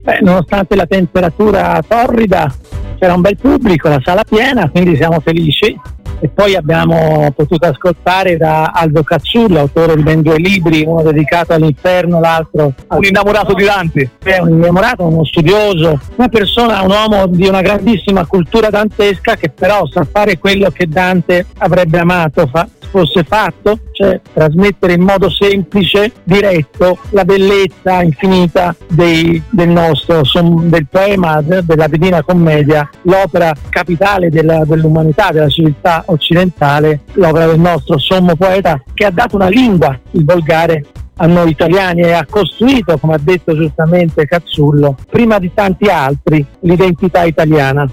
Nonostante la temperatura torrida c'era un bel pubblico, la sala piena, quindi siamo felici. E poi abbiamo potuto ascoltare da Aldo Cazzullo, autore di ben 2 libri, uno dedicato all'inferno, l'altro un innamorato di Dante. È un innamorato, uno studioso, una persona, un uomo di una grandissima cultura dantesca, che però sa fare quello che Dante avrebbe amato fosse fatto, cioè trasmettere in modo semplice, diretto, la bellezza infinita del poema, della Divina Commedia, l'opera capitale dell'umanità, della civiltà occidentale, l'opera del nostro sommo poeta, che ha dato una lingua, il volgare, a noi italiani, e ha costruito, come ha detto giustamente Cazzullo, prima di tanti altri, l'identità italiana.